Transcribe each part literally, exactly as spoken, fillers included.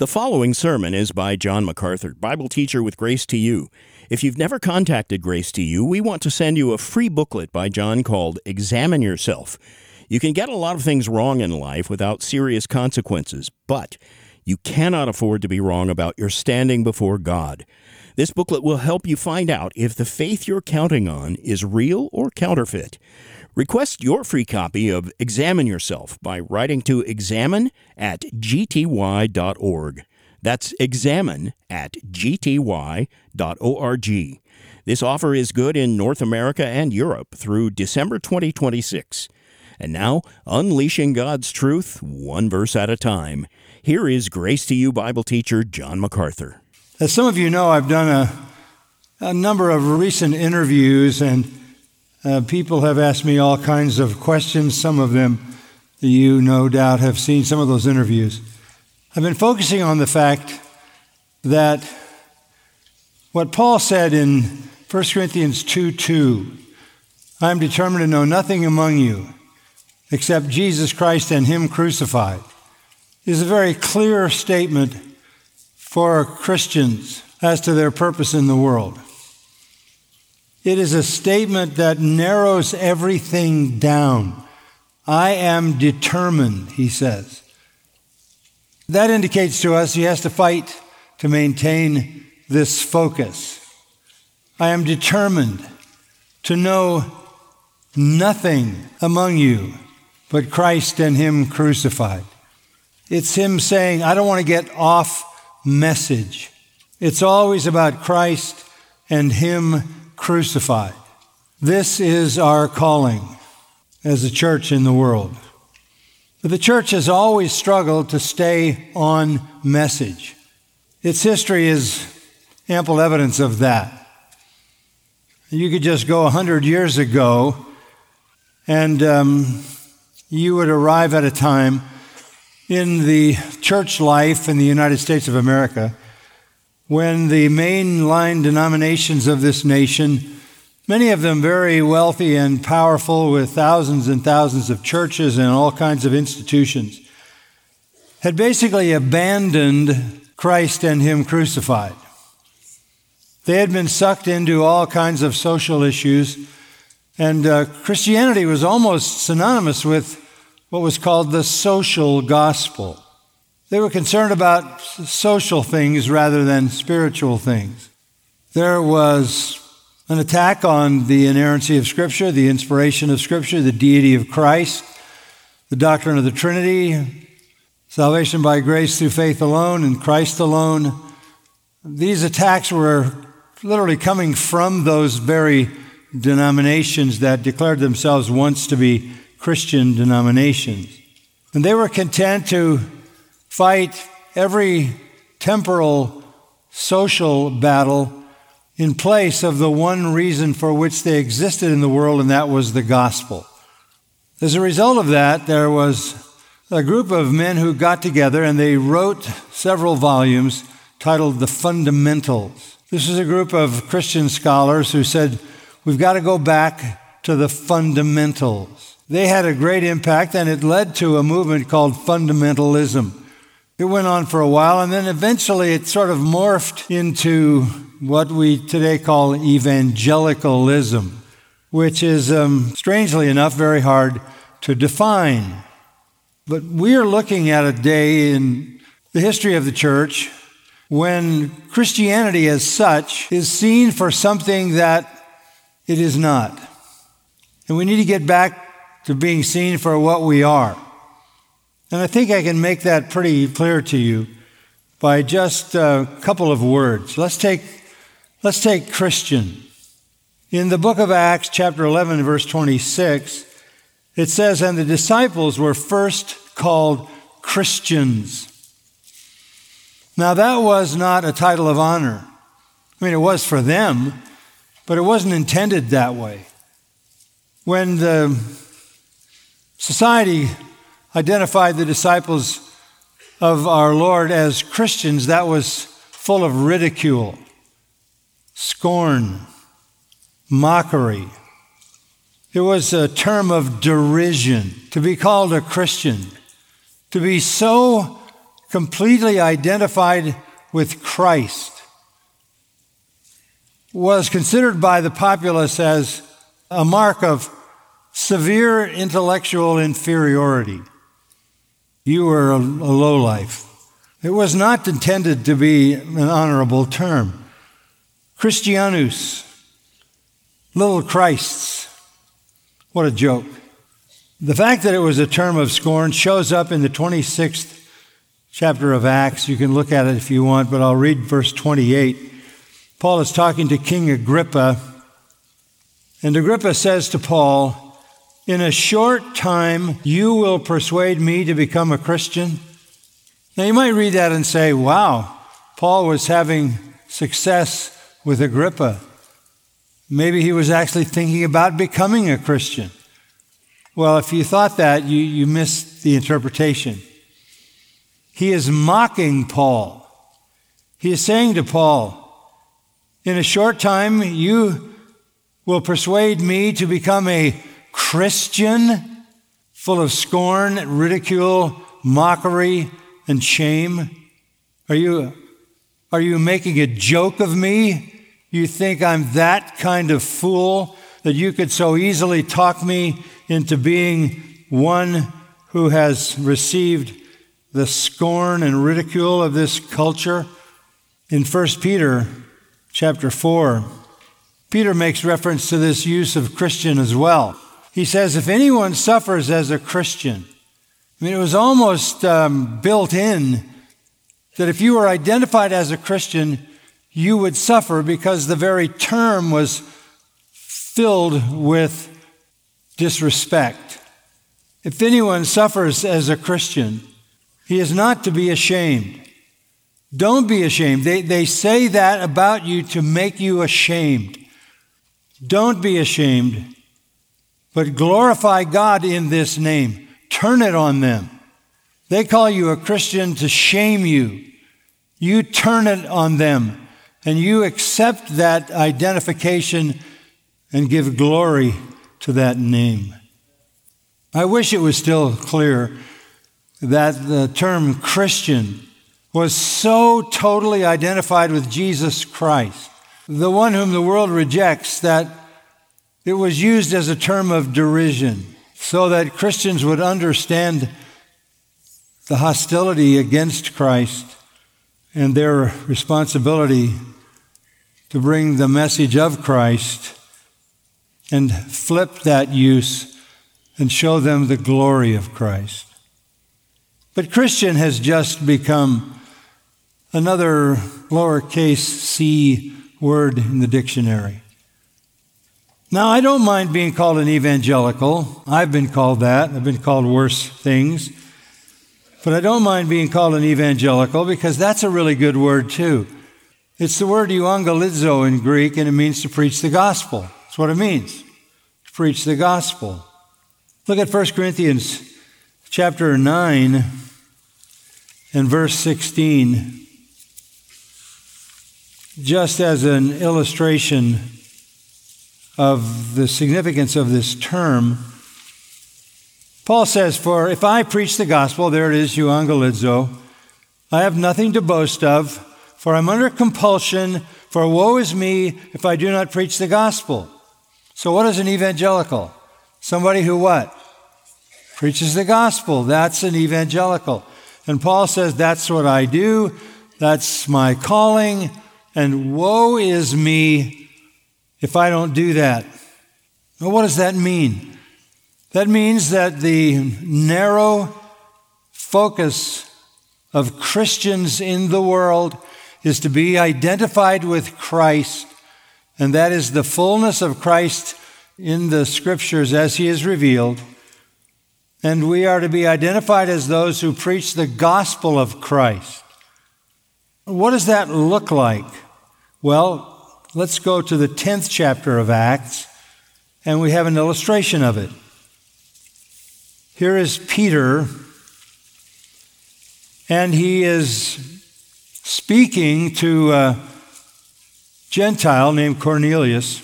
The following sermon is by John MacArthur, Bible teacher with Grace to You. If you've never contacted Grace to You, we want to send you a free booklet by John called Examine Yourself. You can get a lot of things wrong in life without serious consequences, but you cannot afford to be wrong about your standing before God. This booklet will help you find out if the faith you're counting on is real or counterfeit. Request your free copy of Examine Yourself by writing to examine at g t y dot org. That's examine at g t y dot org. This offer is good in North America and Europe through December twenty twenty-six. And now, unleashing God's truth, one verse at a time. Here is Grace to You Bible teacher John MacArthur. As some of you know, I've done a, a number of recent interviews, and uh, people have asked me all kinds of questions. Some of them you no doubt have seen some of those interviews. I've been focusing on the fact that what Paul said in First Corinthians two two, I am determined to know nothing among you except Jesus Christ and Him crucified, is a very clear statement for Christians as to their purpose in the world. It is a statement that narrows everything down. I am determined, he says. That indicates to us he has to fight to maintain this focus. I am determined to know nothing among you but Christ and Him crucified. It's him saying, I don't want to get off message. It's always about Christ and Him crucified. This is our calling as a church in the world. But the church has always struggled to stay on message. Its history is ample evidence of that. You could just go a hundred years ago and um, you would arrive at a time in the church life in the United States of America when the mainline denominations of this nation, many of them very wealthy and powerful with thousands and thousands of churches and all kinds of institutions, had basically abandoned Christ and Him crucified. They had been sucked into all kinds of social issues, and uh, Christianity was almost synonymous with what was called the social gospel. They were concerned about social things rather than spiritual things. There was an attack on the inerrancy of Scripture, the inspiration of Scripture, the deity of Christ, the doctrine of the Trinity, salvation by grace through faith alone and Christ alone. These attacks were literally coming from those very denominations that declared themselves once to be Christian denominations. And they were content to fight every temporal social battle in place of the one reason for which they existed in the world, and that was the gospel. As a result of that, there was a group of men who got together and they wrote several volumes titled The Fundamentals. This is a group of Christian scholars who said, we've got to go back to the fundamentals. They had a great impact, and it led to a movement called fundamentalism. It went on for a while, and then eventually it sort of morphed into what we today call evangelicalism, which is, um, strangely enough, very hard to define. But we are looking at a day in the history of the church when Christianity as such is seen for something that it is not. And we need to get back to being seen for what we are. And I think I can make that pretty clear to you by just a couple of words. Let's take, let's take Christian. In the book of Acts, chapter eleven, verse twenty-six, it says, and the disciples were first called Christians. Now that was not a title of honor. I mean, it was for them, but it wasn't intended that way. When the society identified the disciples of our Lord as Christians, that was full of ridicule, scorn, mockery. It was a term of derision to be called a Christian, to be so completely identified with Christ, was considered by the populace as a mark of severe intellectual inferiority. You were a, a lowlife. It was not intended to be an honorable term. Christianus, little Christs. What a joke. The fact that it was a term of scorn shows up in the twenty-sixth chapter of Acts. You can look at it if you want, but I'll read verse twenty-eight. Paul is talking to King Agrippa, and Agrippa says to Paul, "In a short time you will persuade me to become a Christian." Now you might read that and say, wow, Paul was having success with Agrippa. Maybe he was actually thinking about becoming a Christian. Well, if you thought that, you, you missed the interpretation. He is mocking Paul. He is saying to Paul, in a short time, you will persuade me to become a Christian, full of scorn, ridicule, mockery, and shame. Are you, are you making a joke of me? You think I'm that kind of fool that you could so easily talk me into being one who has received the scorn and ridicule of this culture? In First Peter chapter four, Peter makes reference to this use of Christian as well. He says, if anyone suffers as a Christian, I mean, it was almost um, built in that if you were identified as a Christian, you would suffer because the very term was filled with disrespect. If anyone suffers as a Christian, he is not to be ashamed. Don't be ashamed. They, they say that about you to make you ashamed. Don't be ashamed, but glorify God in this name. Turn it on them. They call you a Christian to shame you. You turn it on them, and you accept that identification and give glory to that name. I wish it was still clear that the term Christian was so totally identified with Jesus Christ, the one whom the world rejects, that it was used as a term of derision, so that Christians would understand the hostility against Christ and their responsibility to bring the message of Christ and flip that use and show them the glory of Christ. But Christian has just become another lowercase c word in the dictionary. Now, I don't mind being called an evangelical. I've been called that. I've been called worse things. But I don't mind being called an evangelical because that's a really good word too. It's the word euangelizo in Greek, and it means to preach the gospel. That's what it means, to preach the gospel. Look at First Corinthians chapter nine and verse sixteen. Just as an illustration of the significance of this term, Paul says, for if I preach the gospel, there it is, euangelizo, I have nothing to boast of, for I'm under compulsion, for woe is me if I do not preach the gospel. So what is an evangelical? Somebody who what? Preaches the gospel. That's an evangelical. And Paul says, that's what I do. That's my calling. And woe is me if I don't do that. Well, what does that mean? That means that the narrow focus of Christians in the world is to be identified with Christ, and that is the fullness of Christ in the Scriptures as He is revealed. And we are to be identified as those who preach the gospel of Christ. What does that look like? Well, let's go to the tenth chapter of Acts, and we have an illustration of it. Here is Peter, and he is speaking to a Gentile named Cornelius.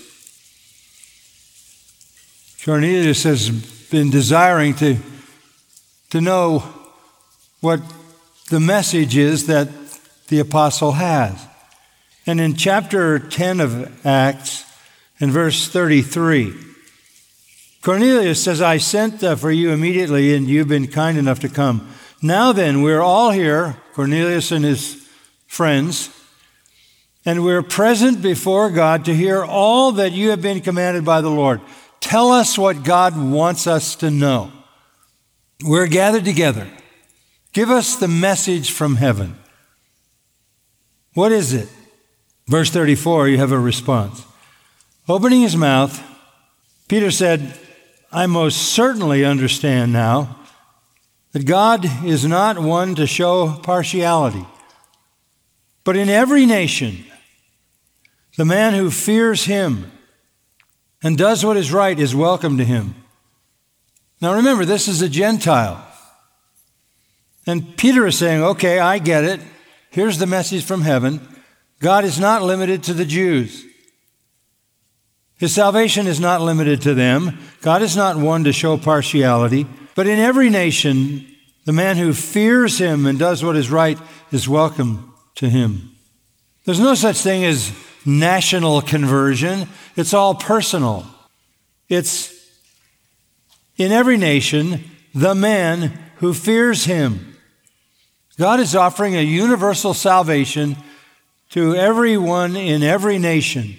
Cornelius has been desiring to, to know what the messages that the apostle has. And in chapter ten of Acts, in verse thirty-three, Cornelius says, I sent uh, for you immediately, and you've been kind enough to come. Now then, we're all here, Cornelius and his friends, and we're present before God to hear all that you have been commanded by the Lord. Tell us what God wants us to know. We're gathered together. Give us the message from heaven. What is it? Verse thirty-four, you have a response. Opening his mouth, Peter said, I most certainly understand now that God is not one to show partiality, but in every nation, the man who fears him and does what is right is welcome to him. Now remember, this is a Gentile. And Peter is saying, okay, I get it. Here's the message from heaven. God is not limited to the Jews. His salvation is not limited to them. God is not one to show partiality. But in every nation, the man who fears him and does what is right is welcome to him. There's no such thing as national conversion. It's all personal. It's in every nation, the man who fears him. God is offering a universal salvation to everyone in every nation.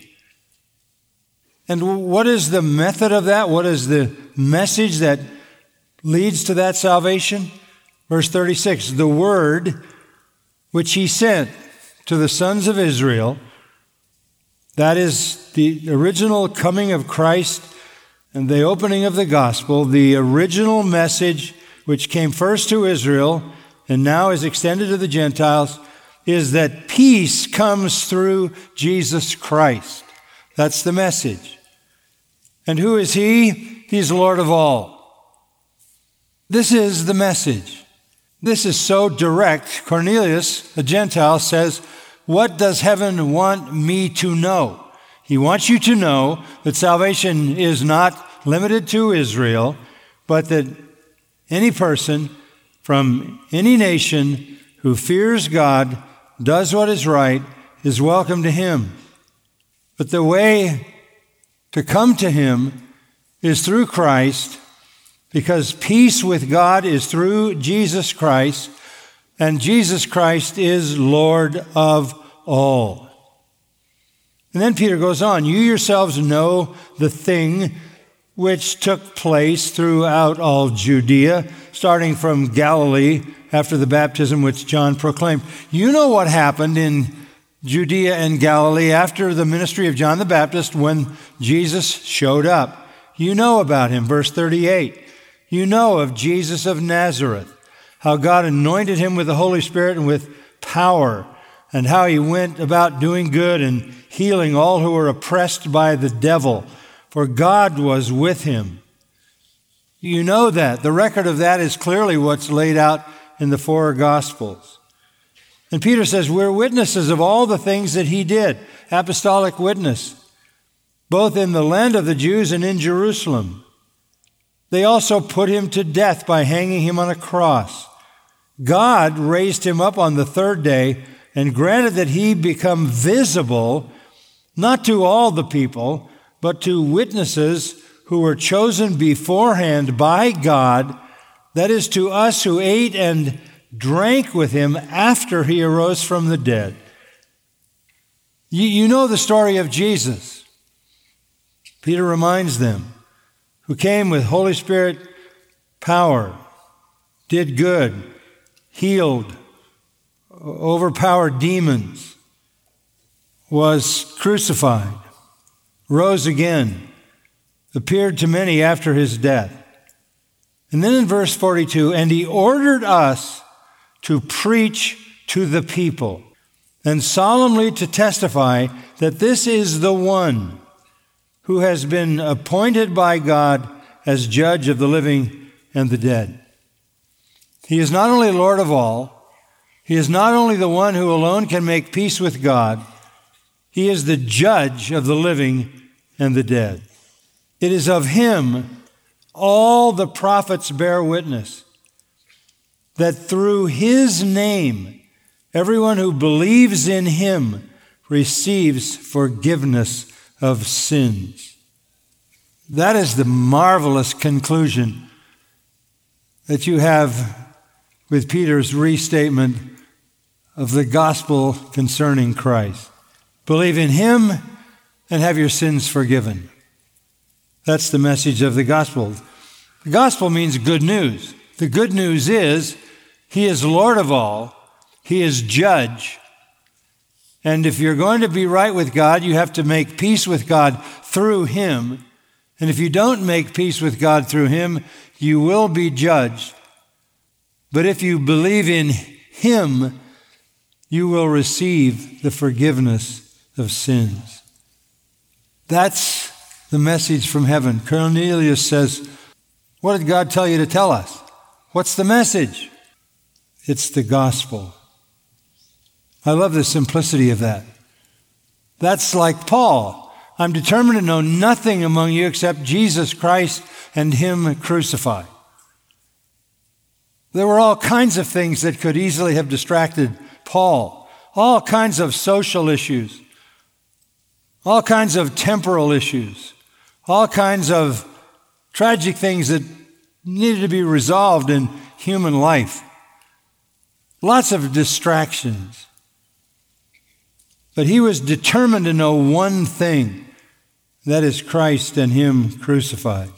And what is the method of that? What is the message that leads to that salvation? Verse thirty-six, the word which he sent to the sons of Israel, that is the original coming of Christ and the opening of the gospel, the original message which came first to Israel and now is extended to the Gentiles, is that peace comes through Jesus Christ. That's the message. And who is he? He's Lord of all. This is the message. This is so direct. Cornelius, a Gentile, says, what does heaven want me to know? He wants you to know that salvation is not limited to Israel, but that any person from any nation who fears God, does what is right, is welcome to him. But the way to come to him is through Christ, because peace with God is through Jesus Christ, and Jesus Christ is Lord of all. And then Peter goes on, you yourselves know the thing which took place throughout all Judea, starting from Galilee after the baptism which John proclaimed. You know what happened in Judea and Galilee after the ministry of John the Baptist when Jesus showed up. You know about him, verse thirty-eight. You know of Jesus of Nazareth, how God anointed him with the Holy Spirit and with power, and how he went about doing good and healing all who were oppressed by the devil, for God was with him. You know that. The record of that is clearly what's laid out in the four Gospels. And Peter says, we're witnesses of all the things that he did, apostolic witness, both in the land of the Jews and in Jerusalem. They also put him to death by hanging him on a cross. God raised him up on the third day and granted that he become visible, not to all the people, but to witnesses who were chosen beforehand by God, that is, to us who ate and drank with him after he arose from the dead. You, you know the story of Jesus. Peter reminds them, who came with Holy Spirit power, did good, healed, overpowered demons, was crucified, rose again, appeared to many after his death. And then in verse forty-two, and he ordered us to preach to the people and solemnly to testify that this is the one who has been appointed by God as judge of the living and the dead. He is not only Lord of all, he is not only the one who alone can make peace with God, he is the judge of the living and the dead. It is of him all the prophets bear witness. that through his name, everyone who believes in him receives forgiveness of sins. That is the marvelous conclusion that you have with Peter's restatement of the gospel concerning Christ. Believe in him and have your sins forgiven. That's the message of the gospel. The gospel means good news. The good news is he is Lord of all. He is judge. And if you're going to be right with God, you have to make peace with God through him. And if you don't make peace with God through him, you will be judged. But if you believe in him, you will receive the forgiveness of sins. That's the message from heaven. Cornelius says, what did God tell you to tell us? What's the message? It's the gospel. I love the simplicity of that. That's like Paul. I'm determined to know nothing among you except Jesus Christ and him crucified. There were all kinds of things that could easily have distracted Paul. All kinds of social issues. All kinds of temporal issues. All kinds of tragic things that needed to be resolved in human life. Lots of distractions. But he was determined to know one thing, that is Christ and him crucified.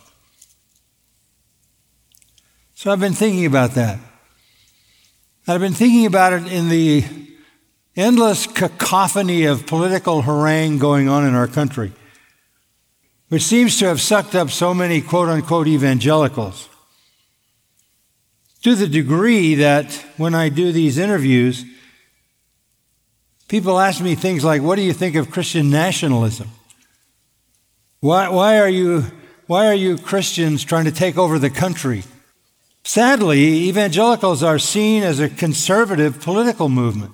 So I've been thinking about that. I've been thinking about it in the endless cacophony of political harangue going on in our country, which seems to have sucked up so many quote-unquote evangelicals, to the degree that when I do these interviews, people ask me things like, what do you think of Christian nationalism? Why, why are you, why are you Christians trying to take over the country? Sadly, evangelicals are seen as a conservative political movement,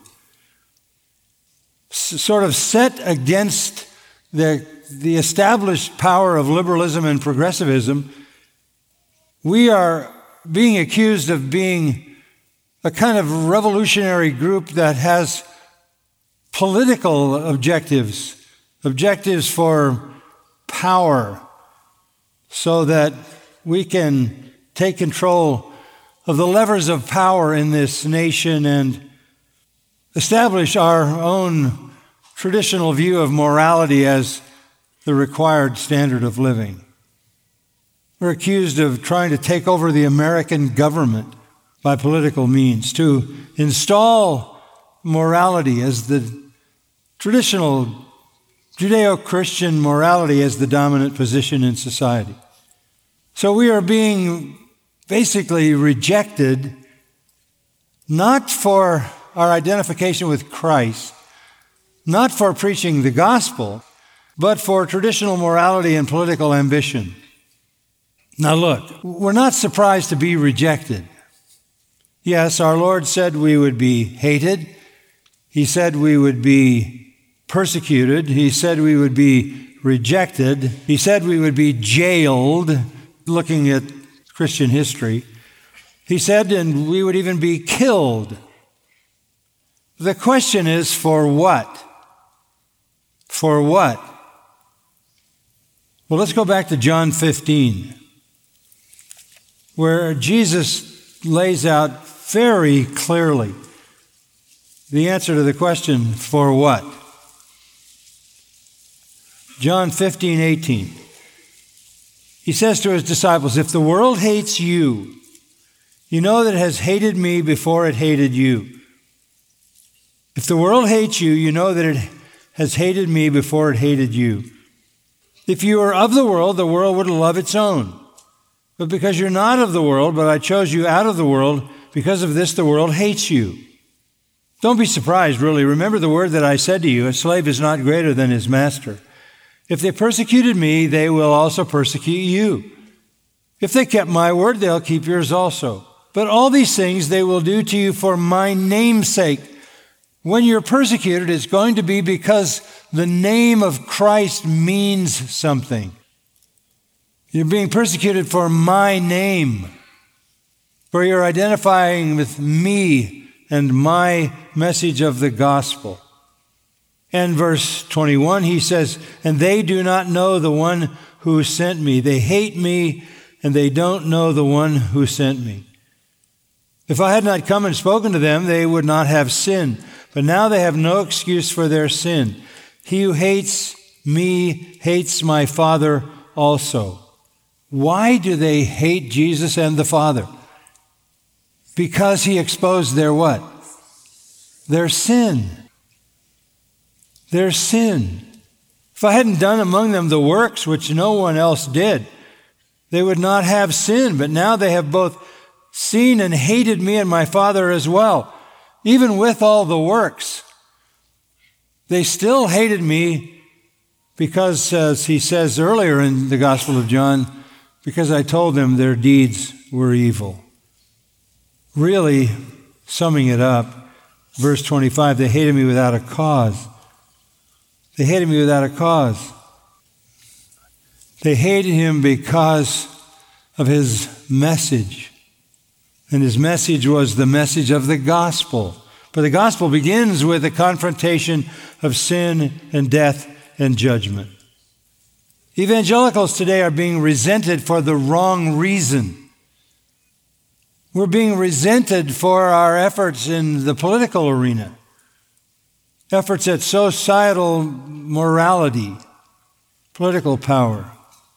s- sort of set against the, the established power of liberalism and progressivism. We are being accused of being a kind of revolutionary group that has political objectives, objectives for power, so that we can take control of the levers of power in this nation and establish our own traditional view of morality as the required standard of living. We're accused of trying to take over the American government by political means, to install morality as the traditional Judeo-Christian morality as the dominant position in society. So we are being basically rejected, not for our identification with Christ, not for preaching the gospel, but for traditional morality and political ambition. Now look, we're not surprised to be rejected. Yes, our Lord said we would be hated. He said we would be persecuted. He said we would be rejected. He said we would be jailed, looking at Christian history. He said, and we would even be killed. The question is, for what? For what? Well, let's go back to John fifteen, where Jesus lays out very clearly the answer to the question, for what? John fifteen eighteen. He says to his disciples, if the world hates you, you know that it has hated me before it hated you. If the world hates you, you know that it has hated me before it hated you. If you were of the world, the world would love its own. But because you're not of the world, but I chose you out of the world, because of this the world hates you. Don't be surprised, really. Remember the word that I said to you, a slave is not greater than his master. If they persecuted me, they will also persecute you. If they kept my word, they'll keep yours also. But all these things they will do to you for my name's sake. When you're persecuted, it's going to be because the name of Christ means something. You're being persecuted for my name. for you're identifying with me and my message of the gospel. And verse twenty-one, he says, and they do not know the one who sent me. They hate me, and they don't know the one who sent me. If I had not come and spoken to them, they would not have sinned. But now they have no excuse for their sin. He who hates me hates my Father also. Why do they hate Jesus and the Father? Because he exposed their what? Their sin. Their sin. If I hadn't done among them the works which no one else did, they would not have sin. But now they have both seen and hated me and my Father as well. Even with all the works, they still hated me because, as he says earlier in the Gospel of John, because I told them their deeds were evil. Really, summing it up, verse twenty-five, they hated me without a cause. They hated me without a cause. They hated him because of his message. And his message was the message of the gospel. But the gospel begins with a confrontation of sin and death and judgment. Evangelicals today are being resented for the wrong reason. We're being resented for our efforts in the political arena, efforts at societal morality, political power.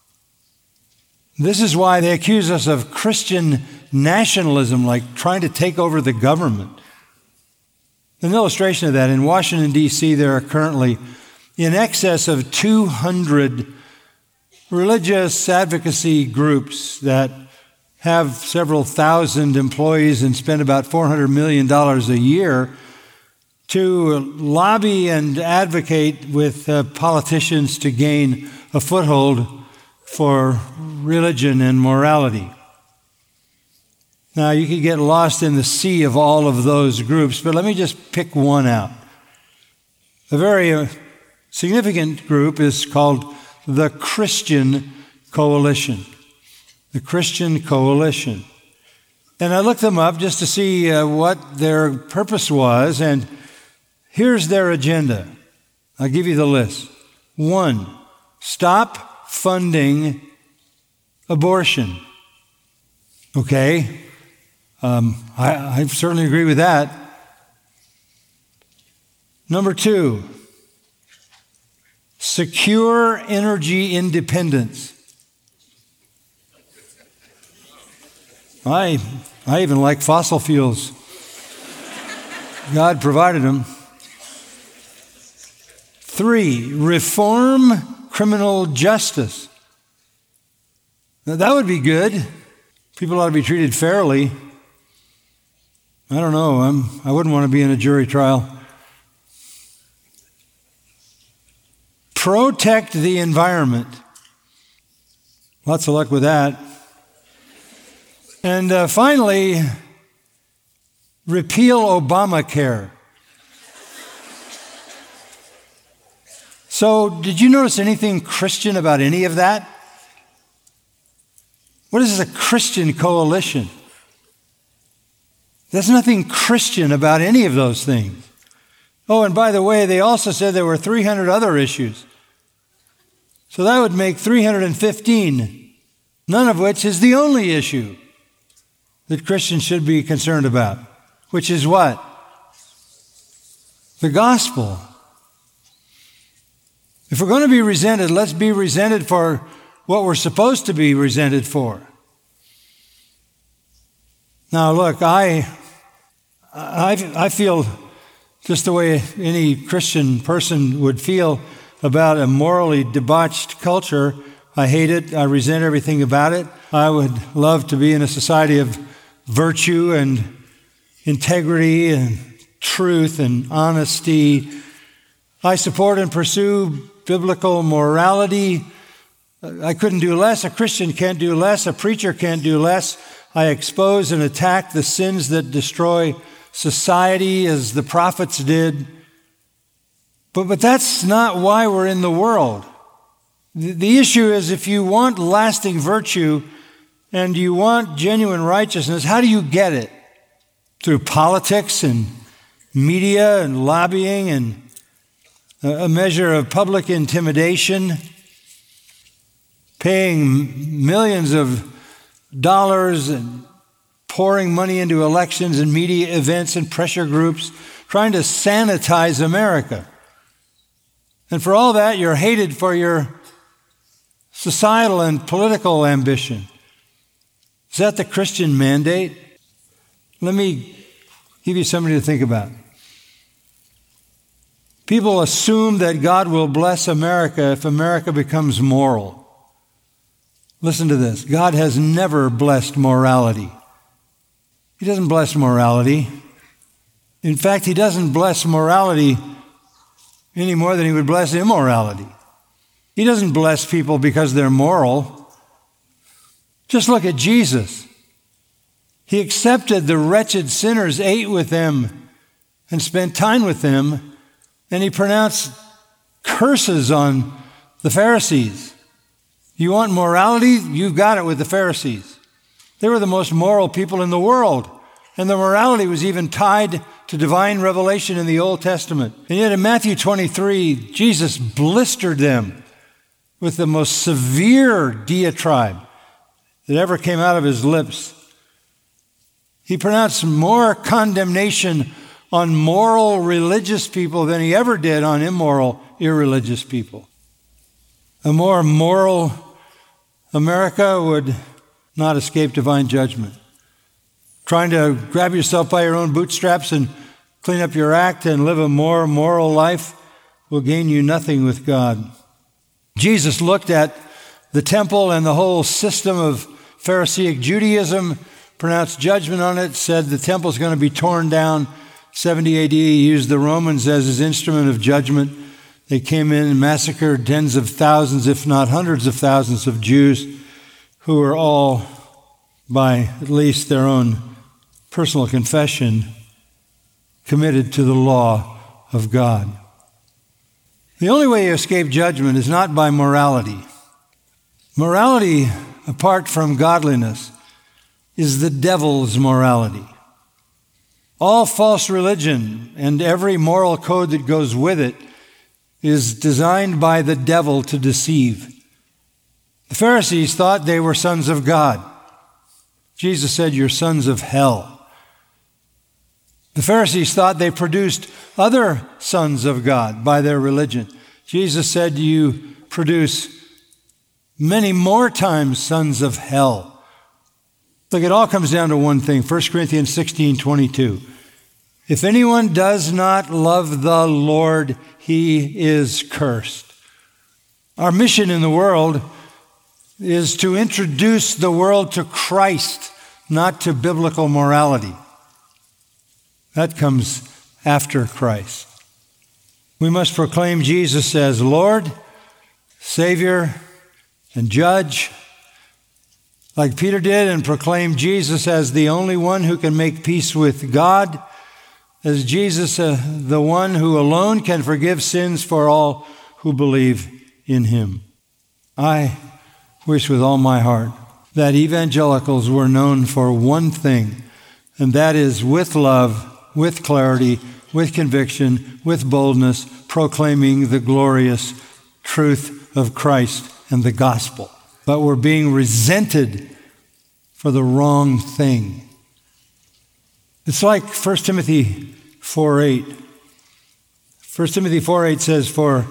This is why they accuse us of Christian nationalism, like trying to take over the government. An illustration of that, in Washington, D C, there are currently in excess of two hundred religious advocacy groups that have several thousand employees and spend about four hundred million dollars a year to lobby and advocate with uh, politicians to gain a foothold for religion and morality. Now, you could get lost in the sea of all of those groups, but let me just pick one out. A very uh, significant group is called the Christian Coalition. The Christian Coalition. And I looked them up just to see uh, what their purpose was, and here's their agenda. I'll give you the list. One, stop funding abortion. Okay, um, I, I certainly agree with that. Number two, secure energy independence. I, I even like fossil fuels. God provided them. Three, reform criminal justice. Now, that would be good. People ought to be treated fairly. I don't know. I'm, I wouldn't want to be in a jury trial. Protect the environment. Lots of luck with that. And uh, finally, repeal Obamacare. So, did you notice anything Christian about any of that? What is a Christian coalition? There's nothing Christian about any of those things. Oh, and by the way, they also said there were three hundred other issues. So that would make three hundred fifteen, none of which is the only issue that Christians should be concerned about, which is what? The gospel. If we're going to be resented, let's be resented for what we're supposed to be resented for. Now, look, I, I, I feel just the way any Christian person would feel about a morally debauched culture. I hate it. I resent everything about it. I would love to be in a society of virtue and integrity and truth and honesty. I support and pursue biblical morality. I couldn't do less. A Christian can't do less. A preacher can't do less. I expose and attack the sins that destroy society as the prophets did. But, but that's not why we're in the world. The, the issue is if you want lasting virtue, and you want genuine righteousness, how do you get it? Through politics and media and lobbying and a measure of public intimidation, paying millions of dollars and pouring money into elections and media events and pressure groups, trying to sanitize America. And for all that, you're hated for your societal and political ambition. Is that the Christian mandate? Let me give you something to think about. People assume that God will bless America if America becomes moral. Listen to this. God has never blessed morality. He doesn't bless morality. In fact, he doesn't bless morality any more than he would bless immorality. He doesn't bless people because they're moral. Just look at Jesus. He accepted the wretched sinners, ate with them, and spent time with them, and he pronounced curses on the Pharisees. You want morality? You've got it with the Pharisees. They were the most moral people in the world, and their morality was even tied to divine revelation in the Old Testament. And yet in Matthew twenty-three, Jesus blistered them with the most severe diatribe that ever came out of his lips. He pronounced more condemnation on moral religious people than he ever did on immoral, irreligious people. A more moral America would not escape divine judgment. Trying to grab yourself by your own bootstraps and clean up your act and live a more moral life will gain you nothing with God. Jesus looked at the temple and the whole system of Pharisaic Judaism, pronounced judgment on it, said the temple's going to be torn down. seventy A D, he used the Romans as his instrument of judgment. They came in and massacred tens of thousands, if not hundreds of thousands of Jews who were all, by at least their own personal confession, committed to the law of God. The only way you escape judgment is not by morality. Morality, apart from godliness, is the devil's morality. All false religion and every moral code that goes with it is designed by the devil to deceive. The Pharisees thought they were sons of God. Jesus said, "You're sons of hell." The Pharisees thought they produced other sons of God by their religion. Jesus said, "You produce many more times sons of hell." Look, it all comes down to one thing, First Corinthians sixteen twenty-two. If anyone does not love the Lord, he is cursed. Our mission in the world is to introduce the world to Christ, not to biblical morality. That comes after Christ. We must proclaim Jesus as Lord, Savior, and Judge, like Peter did, and proclaim Jesus as the only one who can make peace with God, as Jesus, uh, the one who alone can forgive sins for all who believe in him. I wish with all my heart that evangelicals were known for one thing, and that is with love, with clarity, with conviction, with boldness, proclaiming the glorious truth of Christ and the gospel. But we're being resented for the wrong thing. It's like First Timothy four eight. First Timothy four eight says, "For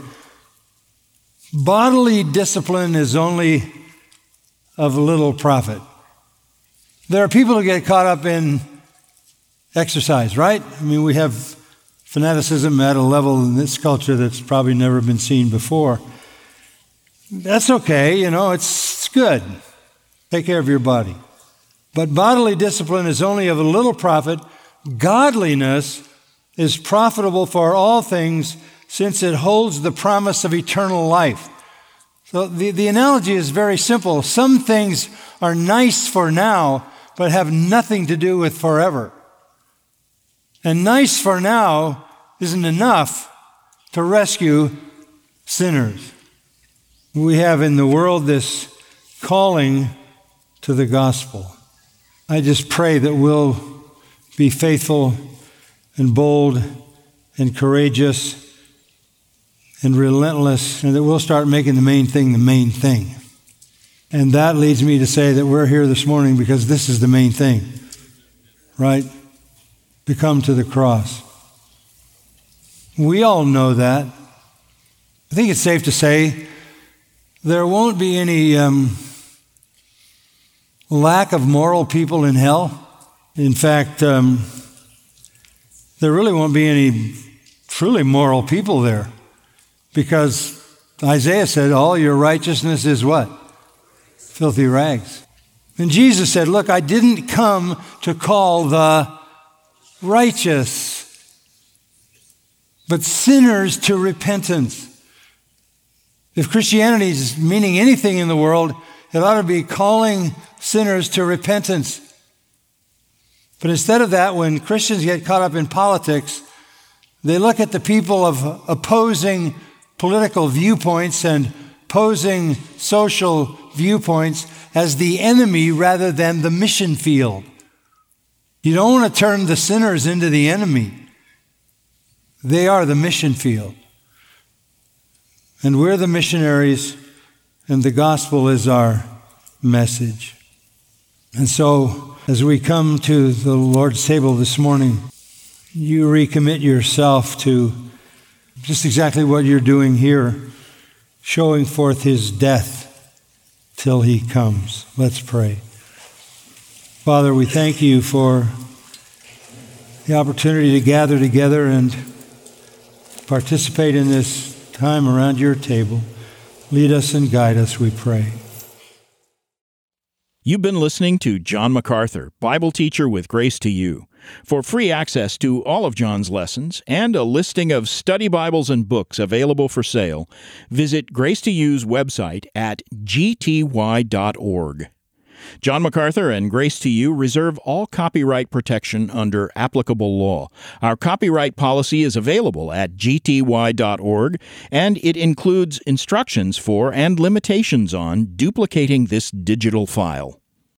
bodily discipline is only of little profit." There are people who get caught up in exercise, right? I mean, we have fanaticism at a level in this culture that's probably never been seen before. That's okay, you know, it's, it's good. Take care of your body. But bodily discipline is only of a little profit. Godliness is profitable for all things, since it holds the promise of eternal life. So the, the analogy is very simple. Some things are nice for now, but have nothing to do with forever. And nice for now isn't enough to rescue sinners. We have in the world this calling to the gospel. I just pray that we'll be faithful and bold and courageous and relentless, and that we'll start making the main thing the main thing. And that leads me to say that we're here this morning because this is the main thing, right? To come to the cross. We all know that. I think it's safe to say there won't be any um, lack of moral people in hell. In fact, um, there really won't be any truly moral people there, because Isaiah said, all your righteousness is what? Filthy rags. And Jesus said, look, I didn't come to call the righteous, but sinners to repentance. If Christianity is meaning anything in the world, it ought to be calling sinners to repentance. But instead of that, when Christians get caught up in politics, they look at the people of opposing political viewpoints and opposing social viewpoints as the enemy rather than the mission field. You don't want to turn the sinners into the enemy. They are the mission field. And we're the missionaries, and the gospel is our message. And so, as we come to the Lord's table this morning, you recommit yourself to just exactly what you're doing here, showing forth his death till he comes. Let's pray. Father, we thank you for the opportunity to gather together and participate in this time around your table. Lead us and guide us, we pray. You've been listening to John MacArthur, Bible teacher with Grace to You. For free access to all of John's lessons and a listing of study Bibles and books available for sale, visit Grace to You's website at g t y dot org. John MacArthur and Grace to You reserve all copyright protection under applicable law. Our copyright policy is available at g t y dot org, and it includes instructions for and limitations on duplicating this digital file.